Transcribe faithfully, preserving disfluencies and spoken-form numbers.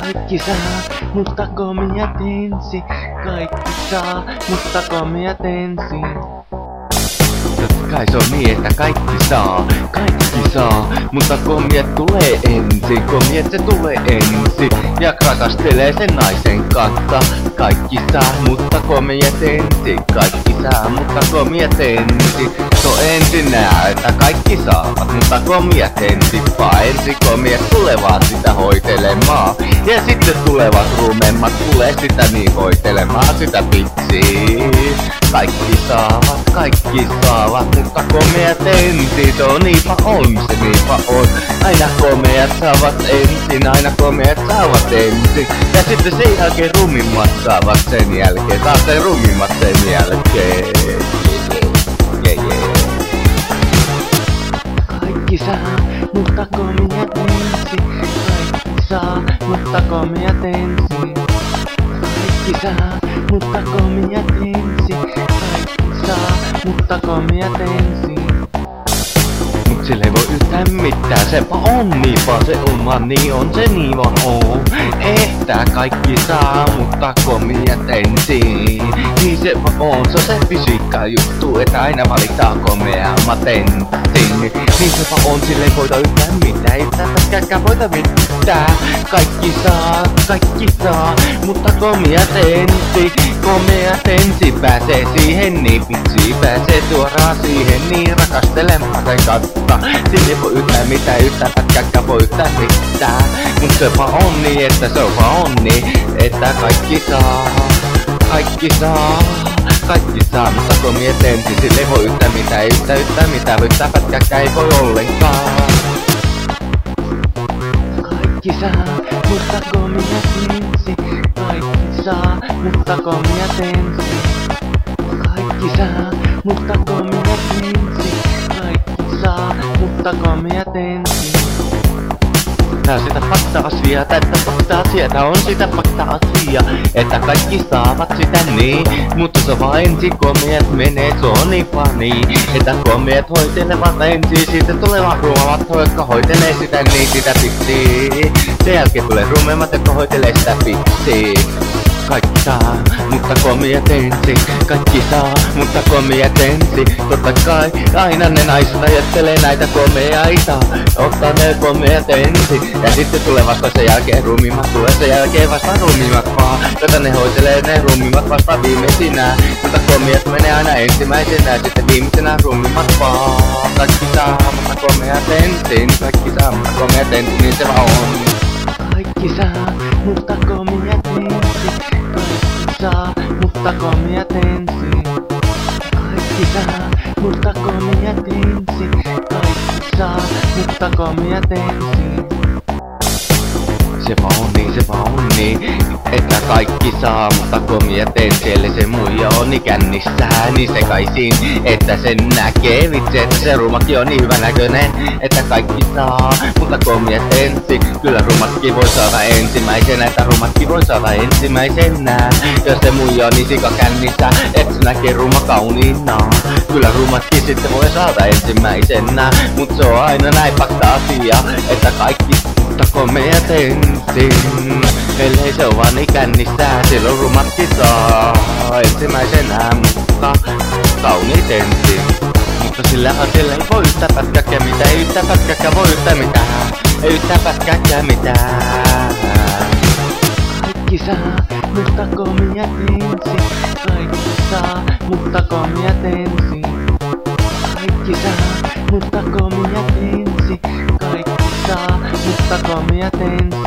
Kaikki saa, mutta komiat ensin. Kaikki saa, mutta komiat ensin. Totta kai se on niin, että kaikki saa, kaikki saa, mutta komiat tulee ensin, komiat se tulee ensin ja rakastelee sen naisen kanssa. Kaikki saa, mutta komiat ensin, kaikki saa, mutta komiat ensin. Se on ensin nää, että kaikki saavat, mutta komiat ensin, vaan ensin komiat tulevat sitä hoitelemaan. Ja sitten tulevat rumemmat, tulee sitä niin hoitelemaan sitä pitsiä. Kaikki saavat, kaikki saavat, mutta komeat ensin, se on niinpä on, se niinpä on. Aina komeat saavat ensin, aina komeat saavat ensin. Ja sitten sen jälkeen rumimmat saavat sen jälkeen, taas sen rumimmat sen jälkeen. Yeah, yeah. Kaikki saa, mutta komeat ensin. Kaikki saa, mutta komeat ensin. Kaikki saa, mutta komiat ensin. Kaikki saa, mutta komiat ensin. Mut sille ei voi yhtään mitään, se vaan on niin vaan se on vaan niin on, se niin vaan on. Että kaikki saa, mutta komiat ensin. Niin se vaan on, se on se fysiikka juttu, että aina valitaan komeammat ensin. Niin se vaan on, sille ei voida yhtään mitään, ei tästäkään voida mitään. Kaikki saa, kaikki saa, mutta komiat ensin. Komeat ensin pääsee siihen niin vitsi, pääsee suoraan siihen niin rakastelemaan sen kautta. Sille ei voi yhtään mitään, yhtään pätkääkään voi yhtään mitään. Mut se vaan on niin, että se on vaan on niin, että kaikki saa, kaikki saa. Kaikki saa, mutta komiat ensin, sille ei voi yhtään mitään, yhtään yhtään mitään, yhtään pätkääkään ei voi ollenkaan. Kaikki saa, mutta komiat ensin. Kaikki saa, mutta komiat ensin. Kaikki saa, mutta komiat ensin. Kaikki saa, mutta komiat ensin. Tää on sitä fakta-asiaa, tätä fakta-asiaa, tää on sitä fakta-asiaa, että kaikki saavat sitä niin, mutta se vaan ensin komiat menee, se on niin fani, että komiat hoitelevat ensin, sitten tulevat ruomat, jotka hoitelee sitä niin sitä pitsiä. Sen jälkeen tulee rumemmat, jotka hoitelee sitä pitsiä. Kaikki saa, mutta komiat ensin. Kaikki saa, mutta komiat ensin. Totta kai aina ne naiset ajattelee näitä komeaita. Ottaa ne komeat ensin. Ja sitten tulee vasta sen jälkeen rumimmat. Tulee sen jälkeen vasta rumimmat vaan. Jota ne hoitelee ne rumimmat vasta viimeisinä. Mutta komiat menee aina ensimmäisenä. Sitten viimeisenä rumimmat vaan. Kaikki saa, mutta komeat ensin. Kaikki saa, mutta komeat ensin, niin se vaan on. Kaikki saa, mutta komiat ensin. Kaikki saa, mutta komiat ensin. Kaikki saa, mutta komiat ensin. Kaikki saa, mutta komiat ensin. Se vaan on niin, se vaan on niin, että kaikki saa, mutta komiat ensin. Eli se muija on niin kännissään, niin sekaisin, että sen näkee vitsi, että se rumakin on niin hyvänäköinen, että kaikki saa, mutta komiat ensin. Kyllä rumatkin voi saada ensimmäisenä, että rumatkin voi saada ensimmäisenä. Jos se muija on niin sikakännissä, että se näkee ruma kauniina. Kyllä rumatkin sitten voi saada ensimmäisenä, mut se on aina näin fakta-asia, että kaikki mutta komeat ensin. Ellei se on vaan niin kännissään, silloin rumatkin saa ensimmäisenä, mutta kauniit ensin. Mutta sillähän sillä ei voi yhtään pätkääkään mitään, ei yhtään pätkääkään voi yhtään mitään, ei yhtään pätkääkään mitään. Kaikki saa, mutta komiat ensin. Kaikki saa, mutta komiat ensin. Kaikki saa, mutta komiat ensin. Kaikki saa, mutta komiat ensin.